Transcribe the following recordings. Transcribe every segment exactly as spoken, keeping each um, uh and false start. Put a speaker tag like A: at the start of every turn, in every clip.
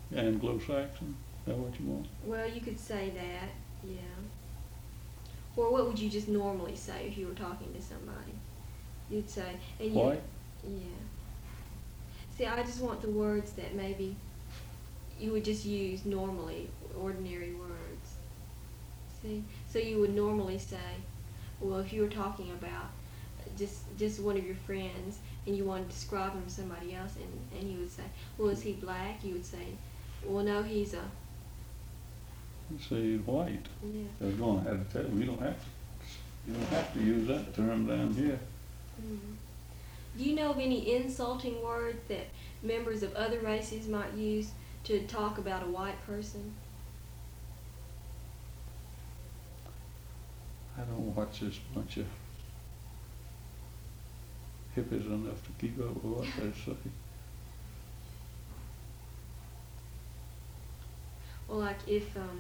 A: Anglo-Saxon, is that what you want?
B: Well, you could say that, yeah. Or what would you just normally say if you were talking to somebody? You'd say, and you,
A: White?
B: yeah. See, I just want the words that maybe you would just use normally, ordinary words. See, so you would normally say, well, if you were talking about just just one of your friends and you wanted to describe him to somebody else, and and you would say, well, is he black? You would say, well, no, he's a.
A: You say white.
B: Yeah.
A: They're going to have to tell you, you don't have to, you don't have to use that term down here.
B: Mm. Do you know of any insulting words that members of other races might use to talk about a white person?
A: I don't watch this bunch of hippies enough to keep up with what they say.
B: Well, like if, um,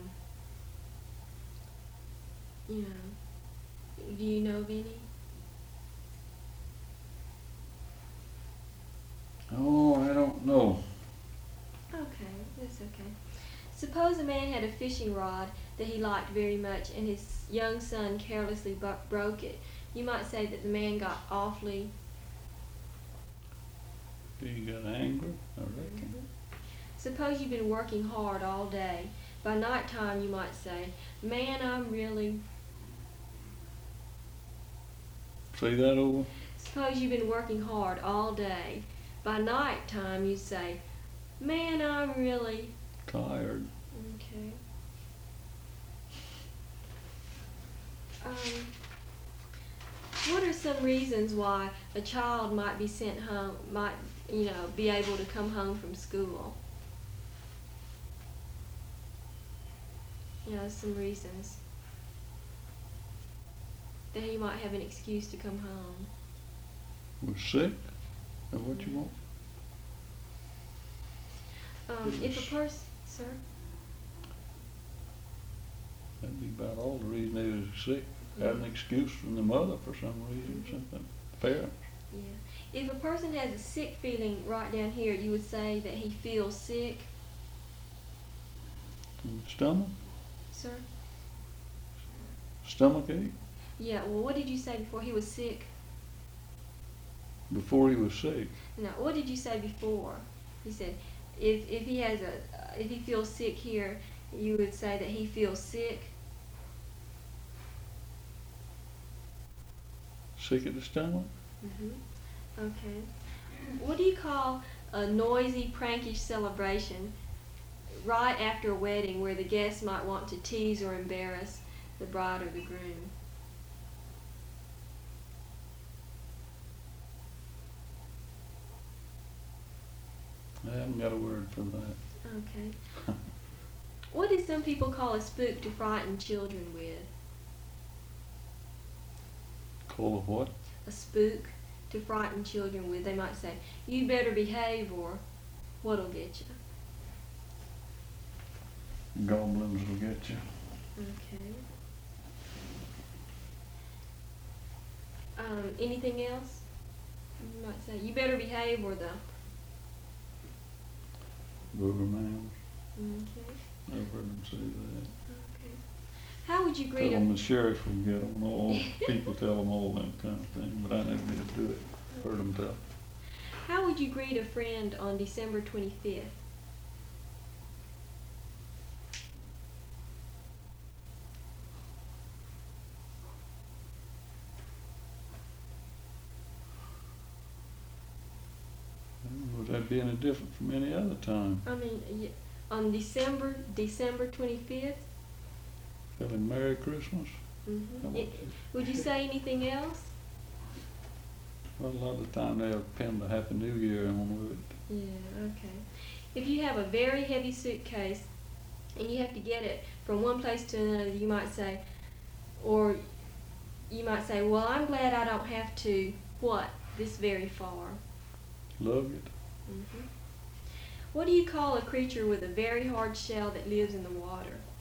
B: you know, do you know of any?
A: Oh, I don't know.
B: Okay, that's okay. Suppose a man had a fishing rod that he liked very much and his young son carelessly bu- broke it. You might say that the man got awfully...
A: He got angry, I reckon.
B: Mm-hmm. Suppose you've been working hard all day. By night time you might say, man, I'm really...
A: Say that over.
B: Suppose you've been working hard all day. By night time you say, man, I'm really...
A: Tired.
B: Okay. Um, what are some reasons why a child might be sent home, might, you know, be able to come home from school? You know, some reasons that he might have an excuse to come home.
A: Was sick? Is that what you want?
B: Um, if a person, sir?
A: That'd be about all the reason they was sick. Had an excuse from the mother for some reason,
B: Mhm.
A: something. Parents.
B: Yeah. If a person has a sick feeling right down here, you would say that he feels sick,
A: In the stomach?
B: sir?
A: Stomach ache?
B: Yeah, well, what did you say before he was sick?
A: Before he was sick.
B: No, what did you say before? He said, if if he has a, uh, if he feels sick here, you would say that he feels sick.
A: Sick at the stomach?
B: Mm-hmm. Okay. What do you call a noisy, prankish celebration right after a wedding where the guests might want to tease or embarrass the bride or the groom?
A: I haven't got a word for that.
B: Okay. What do some people call a spook to frighten children with?
A: Call it what?
B: A spook to frighten children with. They might say, you better behave or what'll get you.
A: Goblins will get you.
B: Okay. Um, anything else? You might say, you better behave or the...
A: Booger man.
B: Okay.
A: I've heard them say that.
B: Okay. How would you greet
A: Tell
B: a...
A: them the sheriff will get them all. People tell them all that kind of thing, but I never did do it. Heard them tell.
B: How would you greet a friend on December twenty-fifth?
A: Would that be any different from any other time?
B: I mean, y- on December, December twenty-fifth?
A: Tell him Merry Christmas?
B: Mm-hmm. It, would you say anything else?
A: Well, a lot of the time they'll pin the Happy New Year on with it.
B: Yeah, okay. If you have a very heavy suitcase and you have to get it from one place to another, you might say, or you might say, well, I'm glad I don't have to, what, this very far.
A: Lug it.
B: Mm-hmm. What do you call a creature with a very hard shell that lives in the water?